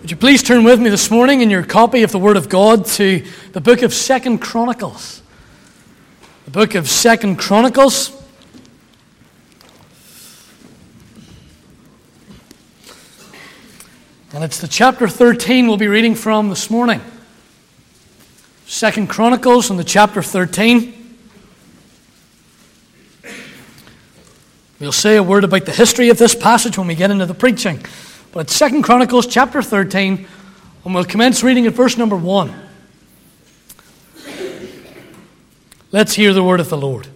Would you please turn with me this morning in your copy of the Word of God to the book of 2 Chronicles. The book of 2 Chronicles. And it's the chapter 13 we'll be reading from this morning. 2 Chronicles and the chapter 13. We'll say a word about the history of this passage when we get into the preaching. But it's 2 Chronicles chapter 13, and we'll commence reading at verse number 1. Let's hear the word of the Lord.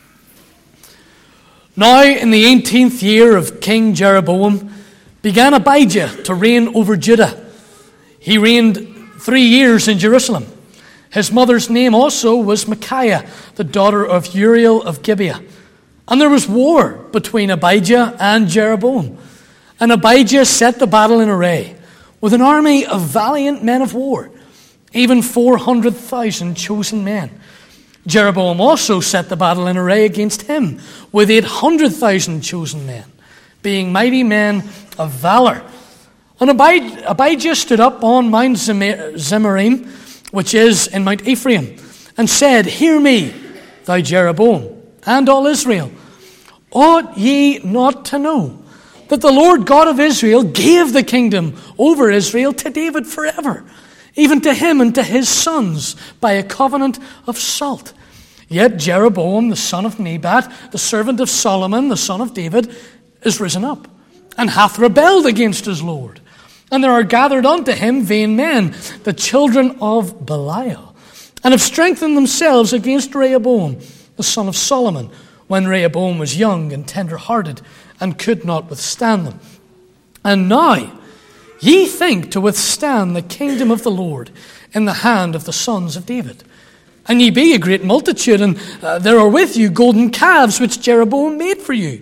Now, in the 18th year of King Jeroboam, began Abijah to reign over Judah. He reigned 3 years in Jerusalem. His mother's name also was Micaiah, the daughter of Uriel of Gibeah. And there was war between Abijah and Jeroboam. And Abijah set the battle in array with an army of valiant men of war, even 400,000 chosen men. Jeroboam also set the battle in array against him with 800,000 chosen men, being mighty men of valor. And Abijah stood up on Mount Zemaraim, which is in Mount Ephraim, and said, Hear me, thou Jeroboam, and all Israel. Ought ye not to know that the Lord God of Israel gave the kingdom over Israel to David forever, even to him and to his sons, by a covenant of salt? Yet Jeroboam, the son of Nebat, the servant of Solomon, the son of David, is risen up, and hath rebelled against his Lord. And there are gathered unto him vain men, the children of Belial, and have strengthened themselves against Rehoboam, the son of Solomon, when Rehoboam was young and tender-hearted, and could not withstand them. And now ye think to withstand the kingdom of the Lord in the hand of the sons of David. And ye be a great multitude, and there are with you golden calves which Jeroboam made for you,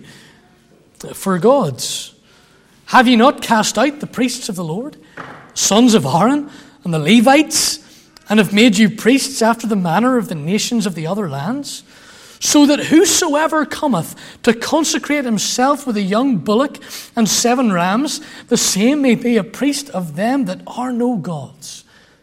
for gods. Have ye not cast out the priests of the Lord, sons of Aaron, and the Levites, and have made you priests after the manner of the nations of the other lands? So that whosoever cometh to consecrate himself with a young bullock and 7 rams, the same may be a priest of them that are no gods.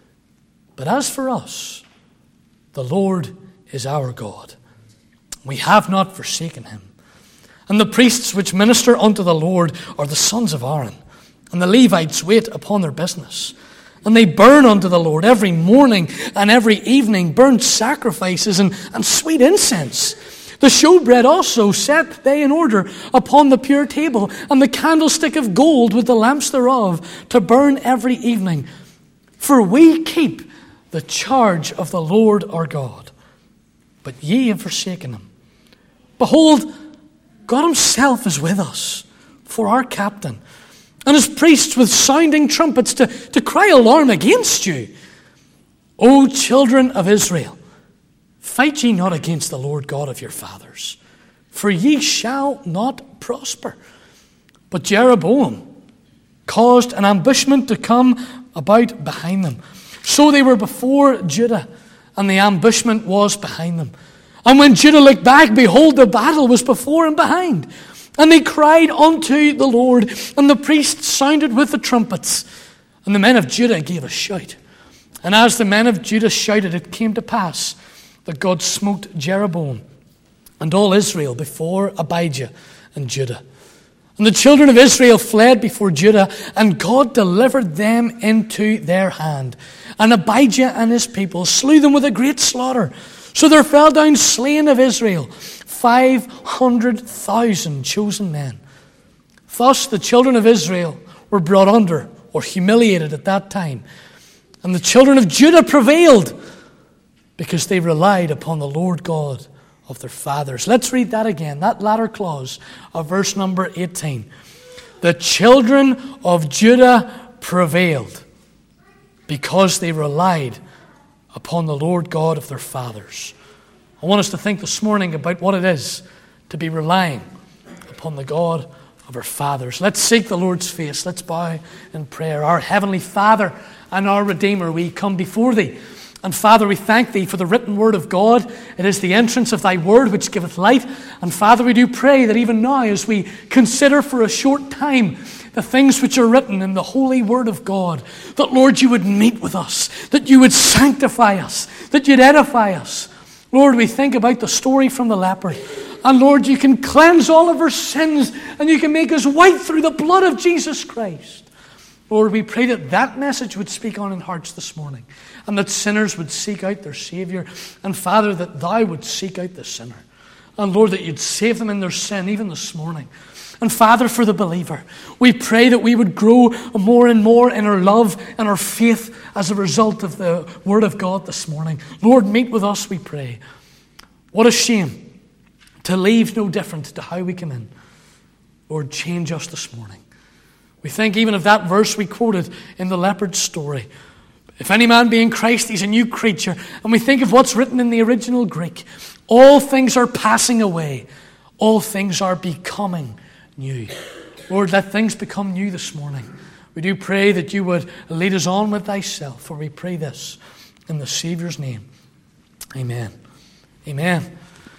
But as for us, the Lord is our God. We have not forsaken him. And the priests which minister unto the Lord are the sons of Aaron, and the Levites wait upon their business. And they burn unto the Lord every morning and every evening burnt sacrifices and sweet incense. The showbread also set they in order upon the pure table, and the candlestick of gold with the lamps thereof to burn every evening. For we keep the charge of the Lord our God. But ye have forsaken him. Behold, God himself is with us for our captain, and his priests with sounding trumpets to cry alarm against you. O children of Israel, fight ye not against the Lord God of your fathers, for ye shall not prosper. But Jeroboam caused an ambushment to come about behind them. So they were before Judah, and the ambushment was behind them. And when Judah looked back, behold, the battle was before and behind. And they cried unto the Lord, and the priests sounded with the trumpets. And the men of Judah gave a shout. And as the men of Judah shouted, it came to pass that God smote Jeroboam and all Israel before Abijah and Judah. And the children of Israel fled before Judah, and God delivered them into their hand. And Abijah and his people slew them with a great slaughter. So there fell down slain of Israel 500,000 chosen men. Thus the children of Israel were brought under or humiliated at that time. And the children of Judah prevailed because they relied upon the Lord God of their fathers. Let's read that again, that latter clause of verse number 18. The children of Judah prevailed because they relied upon the Lord God of their fathers. I want us to think this morning about what it is to be relying upon the God of our fathers. Let's seek the Lord's face. Let's bow in prayer. Our Heavenly Father and our Redeemer, we come before Thee And Father, we thank thee for the written word of God. It is the entrance of thy word which giveth light. And Father, we do pray that even now, as we consider for a short time the things which are written in the holy word of God, that, Lord, you would meet with us, that you would sanctify us, that you'd edify us. Lord, we think about the story from the leper. And Lord, you can cleanse all of our sins and you can make us white through the blood of Jesus Christ. Lord, we pray that that message would speak on in hearts this morning, and that sinners would seek out their Savior. And Father, that thou would seek out the sinner. And Lord, that you'd save them in their sin even this morning. And Father, for the believer, we pray that we would grow more and more in our love and our faith as a result of the Word of God this morning. Lord, meet with us, we pray. What a shame to leave no different to how we come in. Lord, change us this morning. We think even of that verse we quoted in the leopard story. If any man be in Christ, he's a new creature. And we think of what's written in the original Greek. All things are passing away. All things are becoming new. Lord, let things become new this morning. We do pray that you would lead us on with thyself, for we pray this in the Saviour's name. Amen. Amen.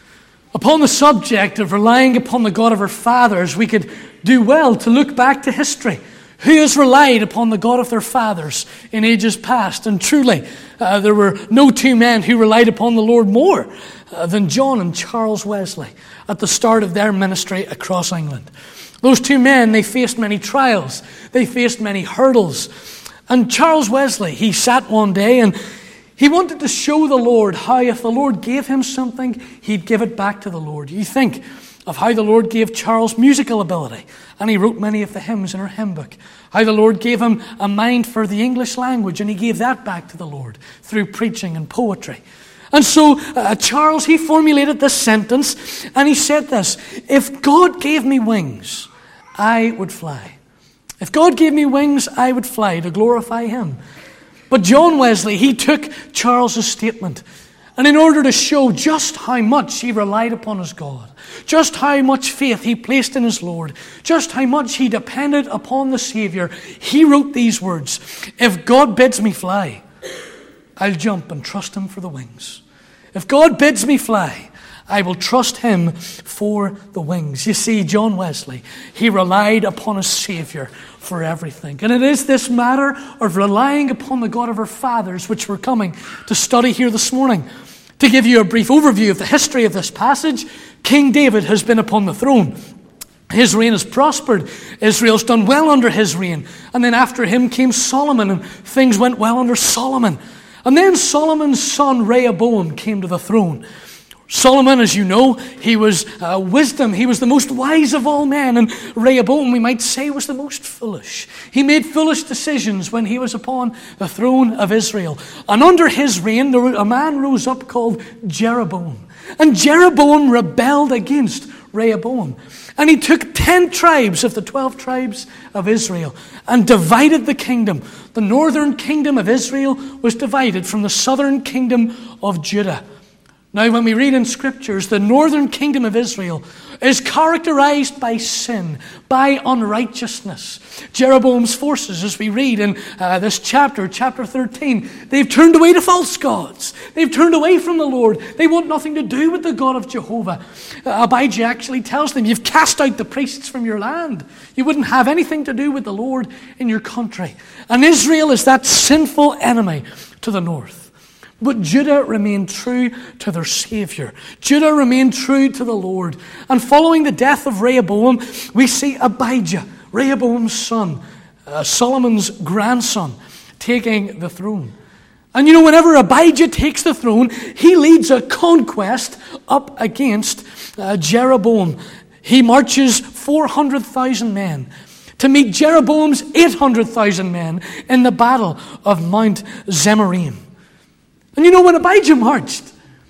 Upon the subject of relying upon the God of our fathers, we could do well to look back to history. Who has relied upon the God of their fathers in ages past? And truly, there were no two men who relied upon the Lord more than John and Charles Wesley at the start of their ministry across England. Those two men, they faced many trials. They faced many hurdles. And Charles Wesley, he sat one day and he wanted to show the Lord how if the Lord gave him something, he'd give it back to the Lord. You think of how the Lord gave Charles musical ability, and he wrote many of the hymns in our hymn book. How the Lord gave him a mind for the English language, and he gave that back to the Lord through preaching and poetry. And so Charles, he formulated this sentence, and he said this: if God gave me wings, I would fly. If God gave me wings, I would fly to glorify him. But John Wesley, he took Charles's statement, and in order to show just how much he relied upon his God, just how much faith he placed in his Lord, just how much he depended upon the Savior, he wrote these words: if God bids me fly, I'll jump and trust him for the wings. If God bids me fly, I will trust him for the wings. You see, John Wesley, he relied upon his Savior for everything. And it is this matter of relying upon the God of our fathers which we're coming to study here this morning. To give you a brief overview of the history of this passage, King David has been upon the throne. His reign has prospered. Israel's done well under his reign. And then after him came Solomon, and things went well under Solomon. And then Solomon's son Rehoboam came to the throne. Solomon, as you know, he was wisdom. He was the most wise of all men. And Rehoboam, we might say, was the most foolish. He made foolish decisions when he was upon the throne of Israel. And under his reign, a man rose up called Jeroboam. And Jeroboam rebelled against Rehoboam. And he took 10 tribes of the 12 tribes of Israel and divided the kingdom. The northern kingdom of Israel was divided from the southern kingdom of Judah. Now, when we read in Scriptures, the northern kingdom of Israel is characterized by sin, by unrighteousness. Jeroboam's forces, as we read in this chapter 13, they've turned away to false gods. They've turned away from the Lord. They want nothing to do with the God of Jehovah. Abijah actually tells them, you've cast out the priests from your land. You wouldn't have anything to do with the Lord in your country. And Israel is that sinful enemy to the north. But Judah remained true to their Savior. Judah remained true to the Lord. And following the death of Rehoboam, we see Abijah, Rehoboam's son, Solomon's grandson, taking the throne. And you know, whenever Abijah takes the throne, he leads a conquest up against Jeroboam. He marches 400,000 men to meet Jeroboam's 800,000 men in the battle of Mount Zemaraim. And you know, when Abijah marched,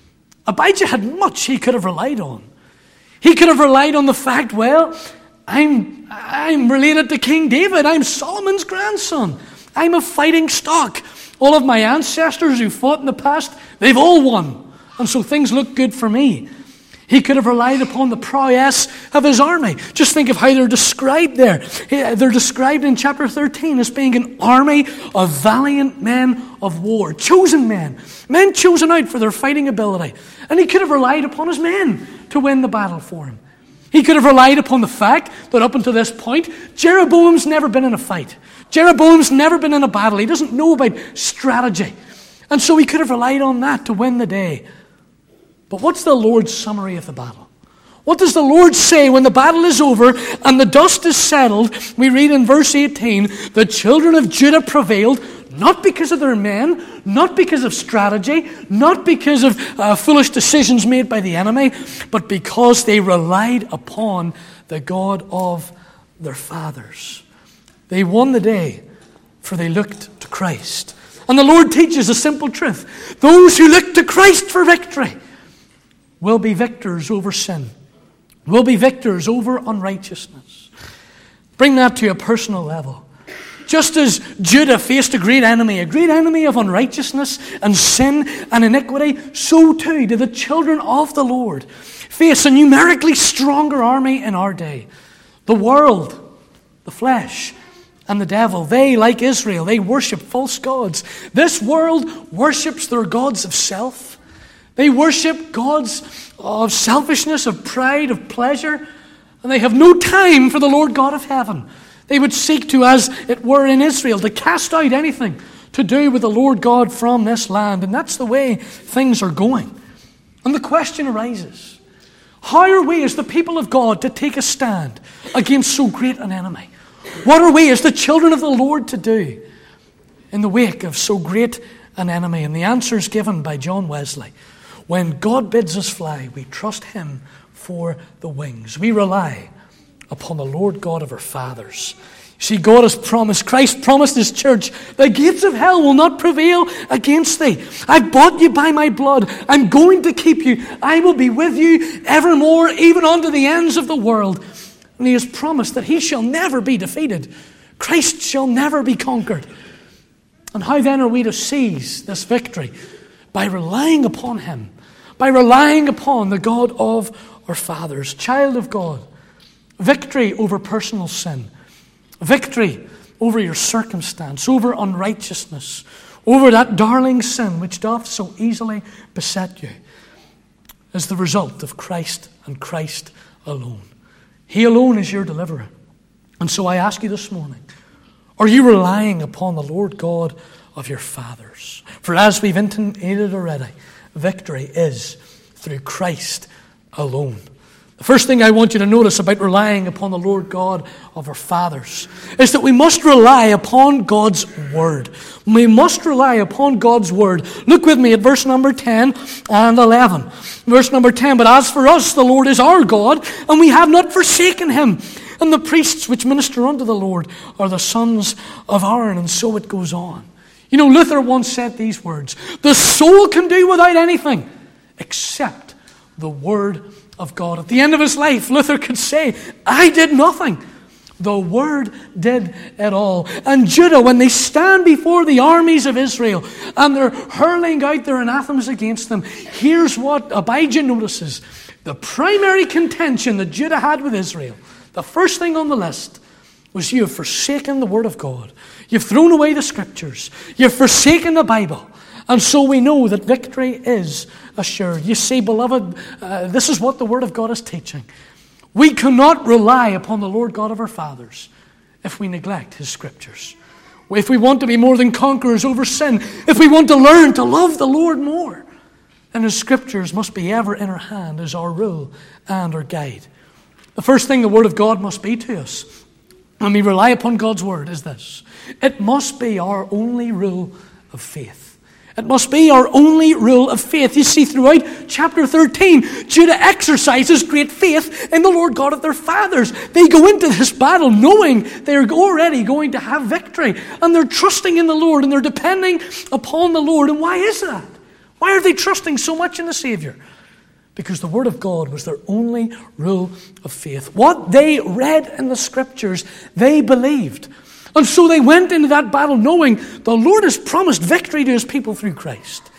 Abijah had much he could have relied on. He could have relied on the fact, well, I'm related to King David. I'm Solomon's grandson. I'm a fighting stock. All of my ancestors who fought in the past, they've all won. And so things look good for me. He could have relied upon the prowess of his army. Just think of how they're described there. They're described in chapter 13 as being an army of valiant men of war, chosen men chosen out for their fighting ability. And he could have relied upon his men to win the battle for him. He could have relied upon the fact that up until this point, Jeroboam's never been in a fight. Jeroboam's never been in a battle. He doesn't know about strategy. And so he could have relied on that to win the day. But what's the Lord's summary of the battle? What does the Lord say when the battle is over and the dust is settled? We read in verse 18, the children of Judah prevailed, not because of their men, not because of strategy, not because of foolish decisions made by the enemy, but because they relied upon the God of their fathers. They won the day, for they looked to Christ. And the Lord teaches a simple truth. Those who look to Christ for victory will be victors over sin, will be victors over unrighteousness. Bring that to a personal level. Just as Judah faced a great enemy of unrighteousness and sin and iniquity, so too do the children of the Lord face a numerically stronger army in our day. The world, the flesh, and the devil, they, like Israel, they worship false gods. This world worships their gods of self. They worship gods of selfishness, of pride, of pleasure, and they have no time for the Lord God of heaven. They would seek to, as it were in Israel, to cast out anything to do with the Lord God from this land. And that's the way things are going. And the question arises, how are we as the people of God to take a stand against so great an enemy? What are we as the children of the Lord to do in the wake of so great an enemy? And the answer is given by John Wesley. When God bids us fly, we trust Him for the wings. We rely upon the Lord God of our fathers. See, God has promised, Christ promised His church, the gates of hell will not prevail against thee. I've bought you by my blood. I'm going to keep you. I will be with you evermore, even unto the ends of the world. And He has promised that He shall never be defeated. Christ shall never be conquered. And how then are we to seize this victory? By relying upon Him. By relying upon the God of our fathers. Child of God, victory over personal sin. Victory over your circumstance, over unrighteousness, over that darling sin which doth so easily beset you, is the result of Christ and Christ alone. He alone is your deliverer. And so I ask you this morning, are you relying upon the Lord God of your fathers? For as we've intimated already, victory is through Christ alone. The first thing I want you to notice about relying upon the Lord God of our fathers is that we must rely upon God's Word. We must rely upon God's Word. Look with me at verse number 10 and 11. Verse number 10, but as for us, the Lord is our God, and we have not forsaken Him. And the priests which minister unto the Lord are the sons of Aaron. And so it goes on. You know, Luther once said these words, the soul can do without anything except the Word of God. At the end of his life, Luther could say, I did nothing. The Word did it all. And Judah, when they stand before the armies of Israel and they're hurling out their anathemas against them, here's what Abijah notices. The primary contention that Judah had with Israel, the first thing on the list, was you have forsaken the Word of God. You've thrown away the Scriptures. You've forsaken the Bible. And so we know that victory is assured. You see, beloved, this is what the Word of God is teaching. We cannot rely upon the Lord God of our fathers if we neglect His Scriptures. If we want to be more than conquerors over sin, if we want to learn to love the Lord more, then His Scriptures must be ever in our hand as our rule and our guide. The first thing the Word of God must be to us when we rely upon God's Word is this. It must be our only rule of faith. It must be our only rule of faith. You see, throughout chapter 13, Judah exercises great faith in the Lord God of their fathers. They go into this battle knowing they're already going to have victory. And they're trusting in the Lord and they're depending upon the Lord. And why is that? Why are they trusting so much in the Savior? Because the Word of God was their only rule of faith. What they read in the Scriptures, they believed. And so they went into that battle knowing the Lord has promised victory to His people through Christ.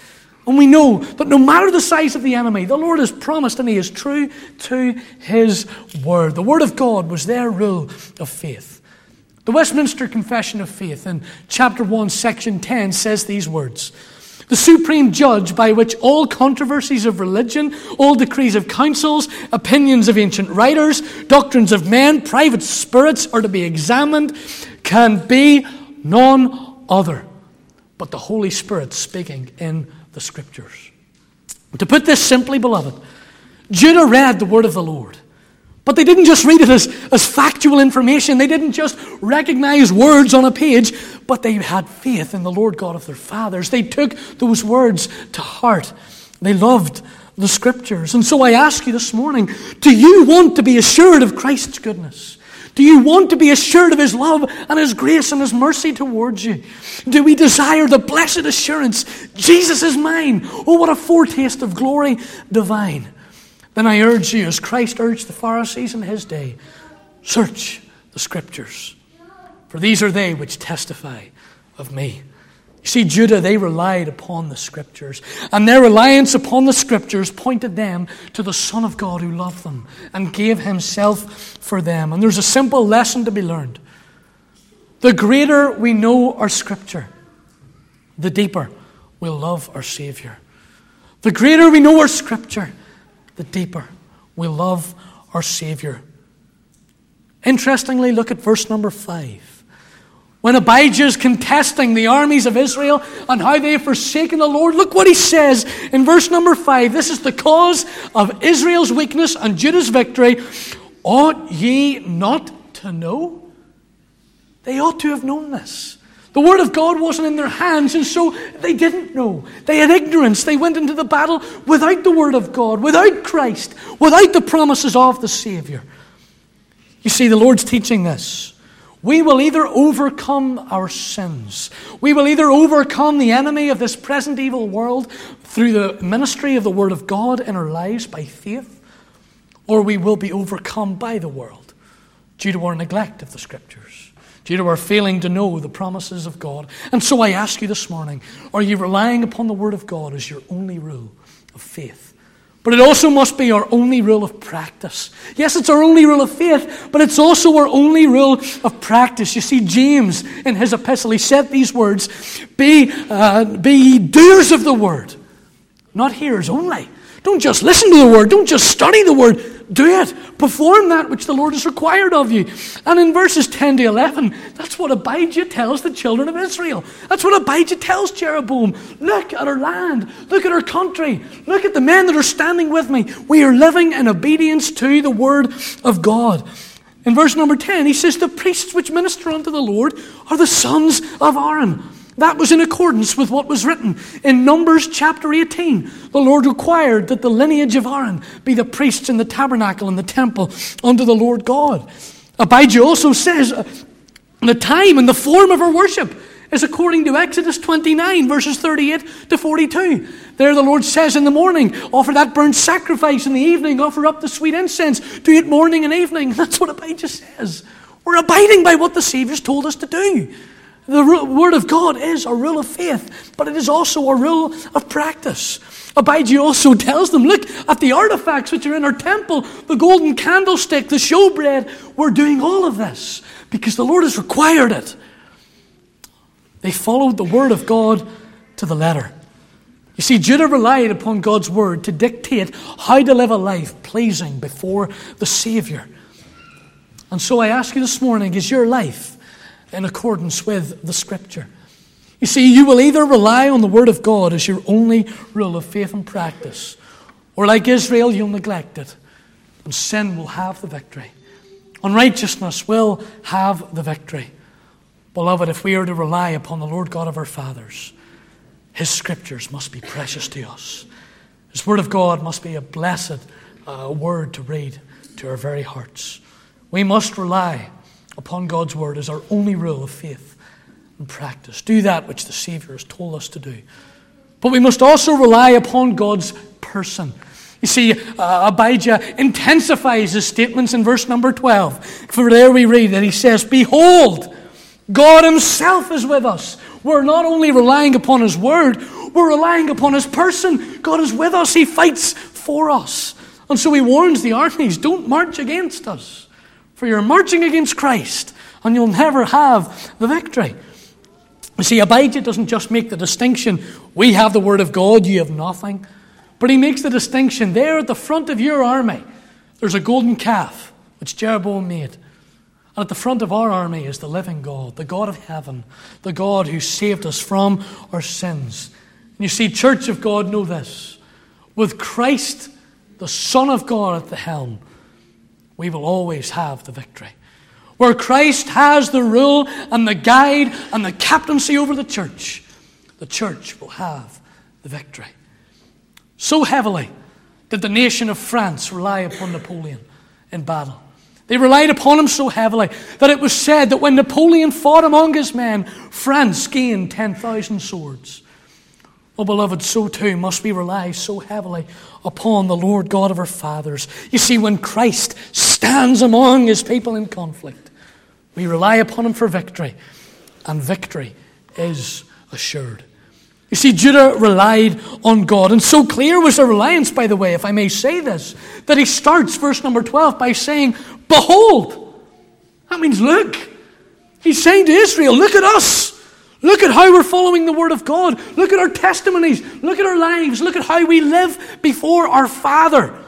And we know that no matter the size of the enemy, the Lord has promised and he is true to his word. The word of God was their rule of faith. The Westminster Confession of Faith in chapter 1, section 10 says these words: "The supreme judge by which all controversies of religion, all decrees of councils, opinions of ancient writers, doctrines of men, private spirits are to be examined, can be none other but the Holy Spirit speaking in the Scriptures." To put this simply, beloved, Judah read the word of the Lord. But they didn't just read it as factual information. They didn't just recognize words on a page, but they had faith in the Lord God of their fathers. They took those words to heart. They loved the Scriptures. And so I ask you this morning, do you want to be assured of Christ's goodness? Do you want to be assured of his love and his grace and his mercy towards you? Do we desire the blessed assurance, Jesus is mine? Oh, what a foretaste of glory divine. Then I urge you, as Christ urged the Pharisees in his day, search the Scriptures, for these are they which testify of me. You see, Judah, they relied upon the Scriptures, and their reliance upon the Scriptures pointed them to the Son of God who loved them and gave himself for them. And there's a simple lesson to be learned. The greater we know our Scripture, the deeper we'll love our Savior. The greater we know our Scripture, the deeper we'll love our Savior. Interestingly, look at verse number 5. When Abijah is contesting the armies of Israel and how they have forsaken the Lord, look what he says in verse number 5. This is the cause of Israel's weakness and Judah's victory. Ought ye not to know? They ought to have known this. The word of God wasn't in their hands, and so they didn't know. They had ignorance. They went into the battle without the word of God, without Christ, without the promises of the Savior. You see, the Lord's teaching this. We will either overcome our sins. We will either overcome the enemy of this present evil world through the ministry of the word of God in our lives by faith, or we will be overcome by the world due to our neglect of the Scriptures, due to our failing to know the promises of God. And so I ask you this morning, are you relying upon the Word of God as your only rule of faith? But it also must be our only rule of practice. Yes, it's our only rule of faith, but it's also our only rule of practice. You see, James, in his epistle, he said these words, Be ye doers of the Word, not hearers only. Don't just listen to the Word. Don't just study the Word. Do it. Perform that which the Lord has required of you. And in verses 10 to 11, that's what Abijah tells the children of Israel. That's what Abijah tells Jeroboam. Look at our land. Look at our country. Look at the men that are standing with me. We are living in obedience to the Word of God. In verse number 10, he says, The priests which minister unto the Lord are the sons of Aaron. That was in accordance with what was written in Numbers chapter 18. The Lord required that the lineage of Aaron be the priests in the tabernacle and the temple unto the Lord God. Abijah also says the time and the form of our worship is according to Exodus 29, verses 38 to 42. There the Lord says in the morning, offer that burnt sacrifice. In the evening, offer up the sweet incense. Do it morning and evening. That's what Abijah says. We're abiding by what the Savior's told us to do. The Word of God is a rule of faith, but it is also a rule of practice. Abijah also tells them, look at the artifacts which are in our temple, the golden candlestick, the showbread. We're doing all of this because the Lord has required it. They followed the Word of God to the letter. You see, Judah relied upon God's Word to dictate how to live a life pleasing before the Savior. And so I ask you this morning, is your life in accordance with the Scripture? You see, you will either rely on the Word of God as your only rule of faith and practice, or like Israel, you'll neglect it, and sin will have the victory. Unrighteousness will have the victory. Beloved, if we are to rely upon the Lord God of our fathers, His Scriptures must be precious to us. His Word of God must be a blessed word to read to our very hearts. We must rely upon God's Word as our only rule of faith and practice. Do that which the Savior has told us to do. But we must also rely upon God's person. You see, Abijah intensifies his statements in verse number 12. For there we read that he says, Behold, God Himself is with us. We're not only relying upon His Word, We're relying upon his person. God is with us. He fights for us. And so he warns the armies, don't march against us, for you're marching against Christ, and you'll never have the victory. You see, Abijah doesn't just make the distinction, we have the word of God, you have nothing. But he makes the distinction, there at the front of your army, there's a golden calf, which Jeroboam made. And at the front of our army is the living God, the God of heaven, the God who saved us from our sins. And you see, Church of God, know this. With Christ, the Son of God at the helm, we will always have the victory. Where Christ has the rule and the guide and the captaincy over the church will have the victory. So heavily did the nation of France rely upon Napoleon in battle. They relied upon him so heavily that it was said that when Napoleon fought among his men, France gained 10,000 swords. Oh, beloved, so too must we rely so heavily upon the Lord God of our fathers. You see, when Christ stands among his people in conflict, we rely upon him for victory, and victory is assured. You see, Judah relied on God, and so clear was their reliance, by the way, if I may say this, that he starts verse number 12 by saying, behold. That means look. He's saying to Israel, look at us. Look at how we're following the word of God. Look at our testimonies. Look at our lives. Look at how we live before our Father.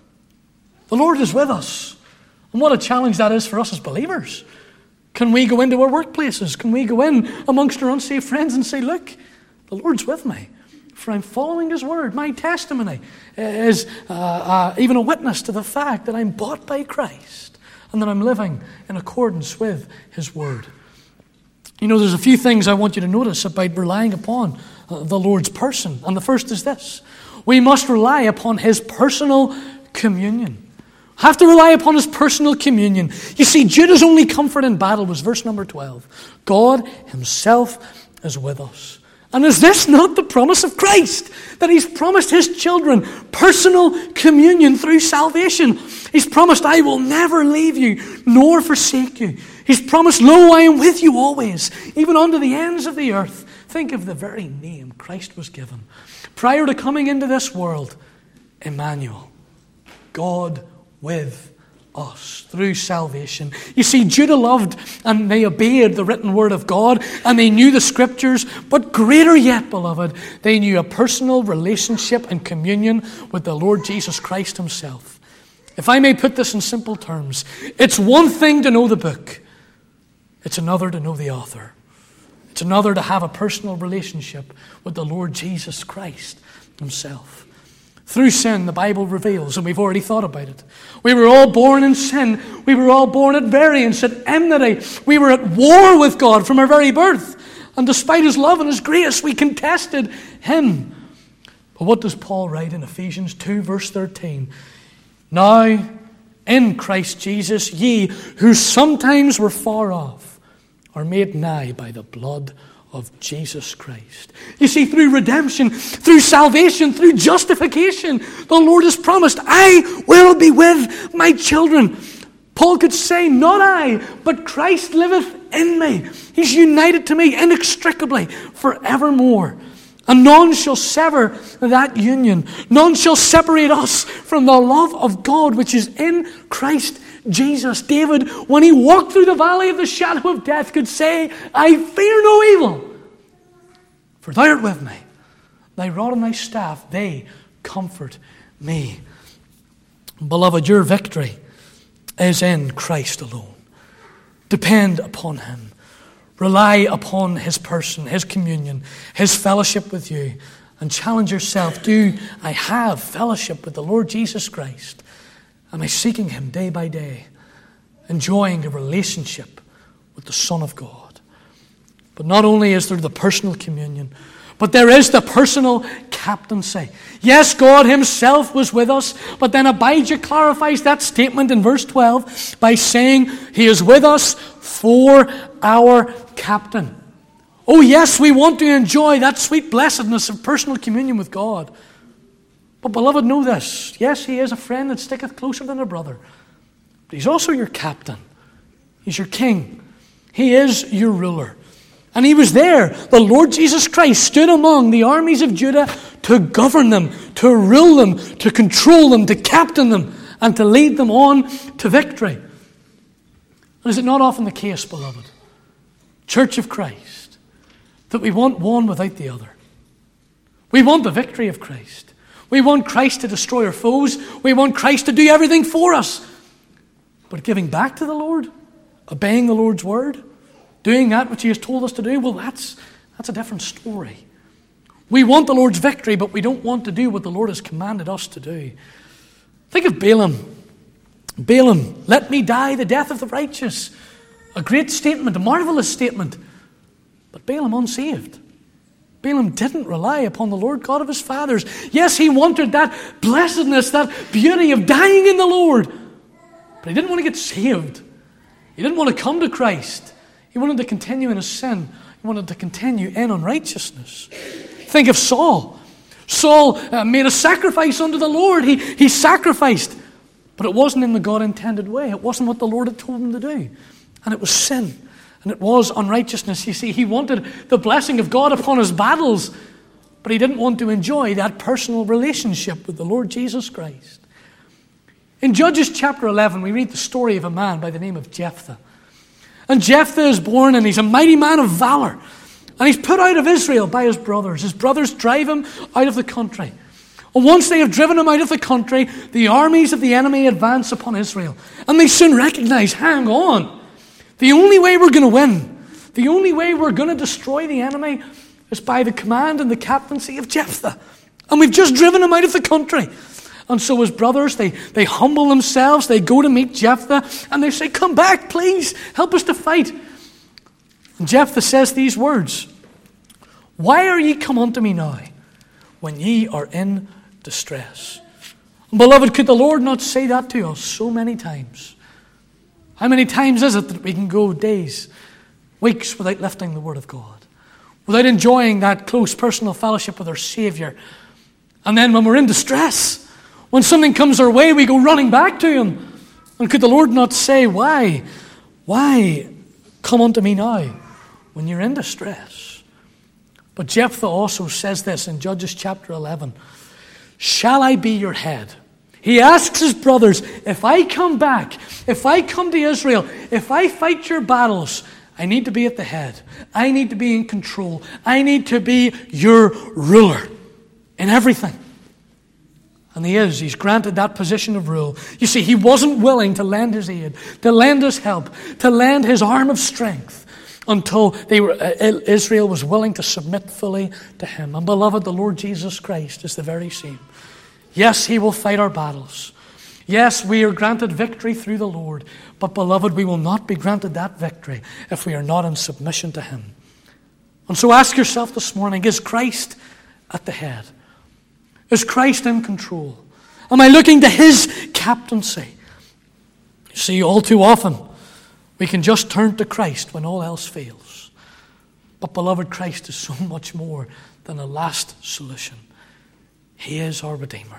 The Lord is with us. And what a challenge that is for us as believers. Can we go into our workplaces? Can we go in amongst our unsaved friends and say, look, the Lord's with me, for I'm following his word. My testimony is even a witness to the fact that I'm bought by Christ and that I'm living in accordance with his word. You know, there's a few things I want you to notice about relying upon the Lord's person. And the first is this. We must rely upon his personal communion. Have to rely upon his personal communion. You see, Judah's only comfort in battle was verse number 12. God himself is with us. And is this not the promise of Christ? That he's promised his children personal communion through salvation. He's promised, I will never leave you nor forsake you. He's promised, lo, I am with you always, even unto the ends of the earth. Think of the very name Christ was given. Prior to coming into this world, Emmanuel, God with us through salvation. You see, Judah loved and they obeyed the written word of God, and they knew the scriptures, but greater yet, beloved, they knew a personal relationship and communion with the Lord Jesus Christ himself. If I may put this in simple terms, it's one thing to know the book. It's another to know the author. It's another to have a personal relationship with the Lord Jesus Christ himself. Through sin, the Bible reveals, and we've already thought about it. We were all born in sin. We were all born at variance, at enmity. We were at war with God from our very birth. And despite his love and his grace, we contested him. But what does Paul write in Ephesians 2, verse 13? Now, in Christ Jesus, ye who sometimes were far off are made nigh by the blood of Jesus Christ. You see, through redemption, through salvation, through justification, the Lord has promised, I will be with my children. Paul could say, not I, but Christ liveth in me. He's united to me inextricably forevermore. And none shall sever that union. None shall separate us from the love of God which is in Christ Jesus. David, when he walked through the valley of the shadow of death, could say, I fear no evil, for thou art with me. Thy rod and thy staff, they comfort me. Beloved, your victory is in Christ alone. Depend upon him. Rely upon his person, his communion, his fellowship with you, and challenge yourself. Do I have fellowship with the Lord Jesus Christ? Am I seeking him day by day, enjoying a relationship with the Son of God? But not only is there the personal communion, but there is the personal captaincy. Yes, God himself was with us, but then Abijah clarifies that statement in verse 12 by saying he is with us for our captain. Oh yes, we want to enjoy that sweet blessedness of personal communion with God. But beloved, know this. Yes, he is a friend that sticketh closer than a brother. But he's also your captain. He's your king. He is your ruler. And he was there. The Lord Jesus Christ stood among the armies of Judah to govern them, to rule them, to control them, to captain them, and to lead them on to victory. And is it not often the case, beloved, Church of Christ, that we want one without the other? We want the victory of Christ. We want Christ to destroy our foes. We want Christ to do everything for us. But giving back to the Lord, obeying the Lord's word, doing that which he has told us to do, well, that's a different story. We want the Lord's victory, but we don't want to do what the Lord has commanded us to do. Think of Balaam. Balaam, let me die the death of the righteous. A great statement, a marvelous statement. But Balaam unsaved. Balaam didn't rely upon the Lord God of his fathers. Yes, he wanted that blessedness, that beauty of dying in the Lord. But he didn't want to get saved. He didn't want to come to Christ. He wanted to continue in his sin. He wanted to continue in unrighteousness. Think of Saul. Saul made a sacrifice unto the Lord. He sacrificed. But it wasn't in the God-intended way. It wasn't what the Lord had told him to do. And it was sin. And it was unrighteousness. You see, he wanted the blessing of God upon his battles. But he didn't want to enjoy that personal relationship with the Lord Jesus Christ. In Judges chapter 11, we read the story of a man by the name of Jephthah. And Jephthah is born, and he's a mighty man of valor. And he's put out of Israel by his brothers. His brothers drive him out of the country. And once they have driven him out of the country, the armies of the enemy advance upon Israel. And they soon recognize, hang on, the only way we're going to win, the only way we're going to destroy the enemy is by the command and the captaincy of Jephthah. And we've just driven him out of the country. And so his brothers, they humble themselves, they go to meet Jephthah, and they say, come back, please, help us to fight. And Jephthah says these words, why are ye come unto me now, when ye are in distress? And beloved, could the Lord not say that to us so many times? How many times is it that we can go days, weeks without lifting the word of God, without enjoying that close personal fellowship with our Savior? And then when we're in distress, when something comes our way, we go running back to him. And could the Lord not say, why come unto me now when you're in distress? But Jephthah also says this in Judges chapter 11. Shall I be your head? He asks his brothers, if I come back, if I come to Israel, if I fight your battles, I need to be at the head. I need to be in control. I need to be your ruler in everything. And he is. He's granted that position of rule. You see, he wasn't willing to lend his aid, to lend his help, to lend his arm of strength until Israel was willing to submit fully to him. And beloved, the Lord Jesus Christ is the very same. Yes, he will fight our battles. Yes, we are granted victory through the Lord. But beloved, we will not be granted that victory if we are not in submission to him. And so ask yourself this morning, is Christ at the head? Is Christ in control? Am I looking to his captaincy? You see, all too often, we can just turn to Christ when all else fails. But beloved, Christ is so much more than a last solution. He is our Redeemer.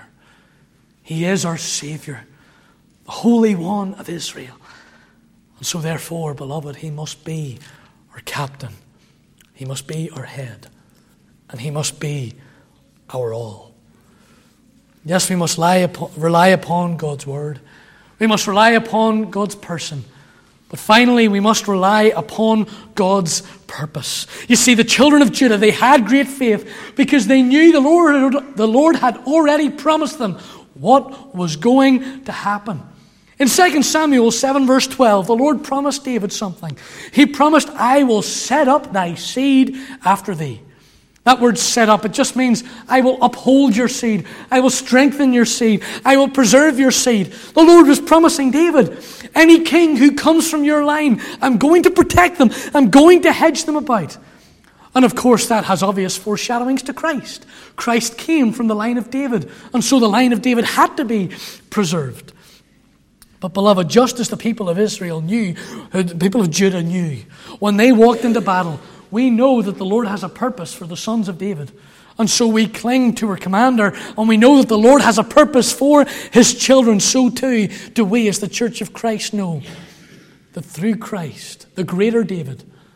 He is our Savior, the Holy One of Israel. And so therefore, beloved, he must be our captain. He must be our head. And he must be our all. Yes, we must rely upon God's word. We must rely upon God's person. But finally, we must rely upon God's purpose. You see, the children of Judah, they had great faith because they knew the Lord had already promised them what was going to happen. In 2 Samuel 7 verse 12, the Lord promised David something. He promised, I will set up thy seed after thee. That word set up, it just means I will uphold your seed. I will strengthen your seed. I will preserve your seed. The Lord was promising David, any king who comes from your line, I'm going to protect them. I'm going to hedge them about. And of course that has obvious foreshadowings to Christ. Christ came from the line of David, and so the line of David had to be preserved. But beloved, just as the people of Israel knew, the people of Judah knew, when they walked into battle, we know that the Lord has a purpose for the sons of David. And so we cling to our commander, and we know that the Lord has a purpose for his children. So too do we as the Church of Christ know that through Christ, the greater David,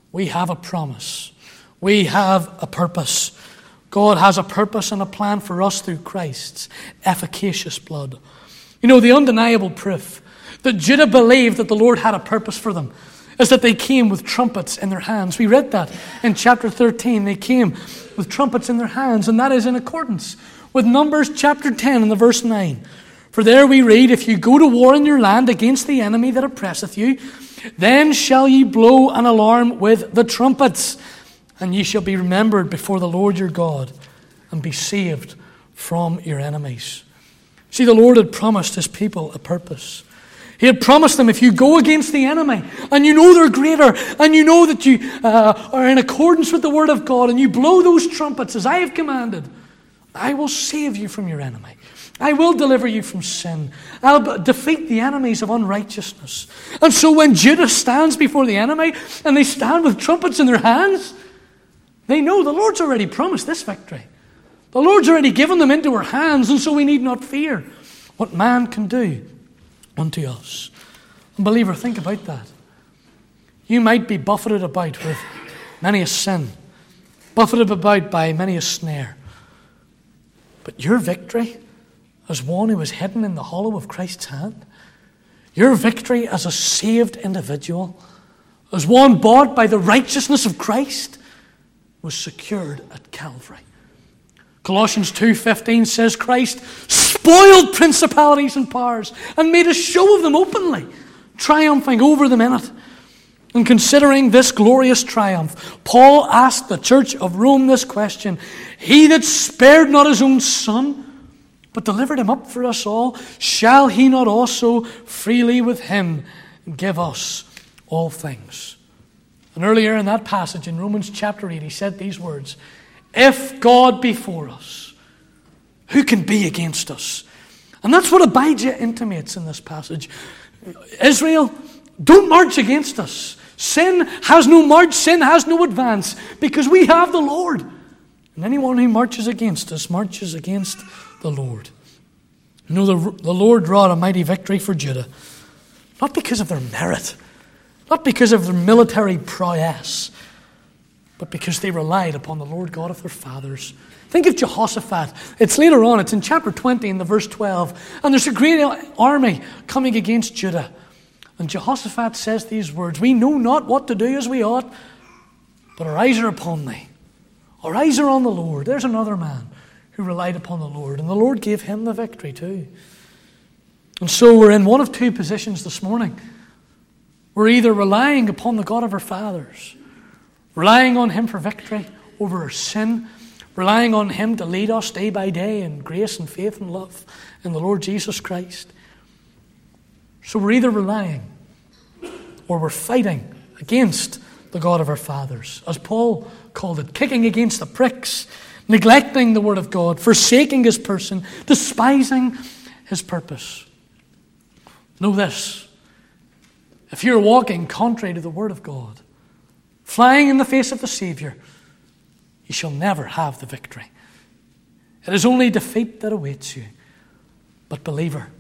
we have a promise. We have a purpose. God has a purpose and a plan for us through Christ's efficacious blood. You know, the undeniable proof that Judah believed that the Lord had a purpose for them is that they came with trumpets in their hands. We read that in chapter 13. They came with trumpets in their hands, and that is in accordance with Numbers chapter 10 and the verse 9. For there we read, if you go to war in your land against the enemy that oppresseth you, then shall ye blow an alarm with the trumpets, and ye shall be remembered before the Lord your God, and be saved from your enemies. See, the Lord had promised his people a purpose. He had promised them, if you go against the enemy, and you know they're greater, and you know that you are in accordance with the word of God, and you blow those trumpets as I have commanded, I will save you from your enemy. I will deliver you from sin. I'll defeat the enemies of unrighteousness. And so when Judah stands before the enemy, and they stand with trumpets in their hands, they know the Lord's already promised this victory. The Lord's already given them into our hands, and so we need not fear what man can do unto us. And believer, think about that. You might be buffeted about with many a sin, buffeted about by many a snare. But your victory as one who is hidden in the hollow of Christ's hand, your victory as a saved individual, as one bought by the righteousness of Christ, was secured at Calvary. Colossians 2:15 says Christ spoiled principalities and powers and made a show of them openly, triumphing over them in it. And considering this glorious triumph, Paul asked the church of Rome this question: He that spared not his own son, but delivered him up for us all, shall he not also freely with him give us all things? And earlier in that passage in Romans chapter 8, he said these words: If God be for us, who can be against us? And that's what Abijah intimates in this passage. Israel, don't march against us. Sin has no march, sin has no advance, because we have the Lord. And anyone who marches against us marches against the Lord. You know, the Lord wrought a mighty victory for Judah, not because of their merit, not because of their military prowess, but because they relied upon the Lord God of their fathers. Think of Jehoshaphat. It's later on, it's in chapter 20 in the verse 12. And there's a great army coming against Judah. And Jehoshaphat says these words: We know not what to do as we ought, but our eyes are upon thee. Our eyes are on the Lord. There's another man who relied upon the Lord, and the Lord gave him the victory too. And so we're in one of two positions this morning. We're either relying upon the God of our fathers, relying on him for victory over our sin, relying on him to lead us day by day in grace and faith and love in the Lord Jesus Christ. So we're either relying or we're fighting against the God of our fathers, as Paul called it, kicking against the pricks, neglecting the word of God, forsaking his person, despising his purpose. Know this: if you're walking contrary to the word of God, flying in the face of the Savior, you shall never have the victory. It is only defeat that awaits you. But believer,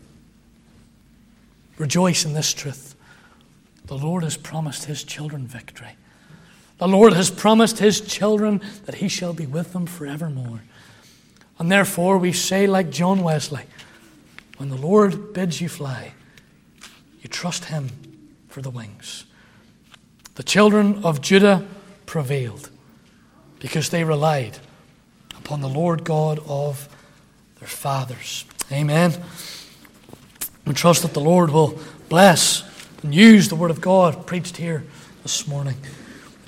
rejoice in this truth. The Lord has promised his children victory. The Lord has promised his children that he shall be with them forevermore. And therefore we say, like John Wesley, when the Lord bids you fly, you trust him for the wings. The children of Judah prevailed because they relied upon the Lord God of their fathers. Amen. We trust that the Lord will bless and use the word of God preached here this morning.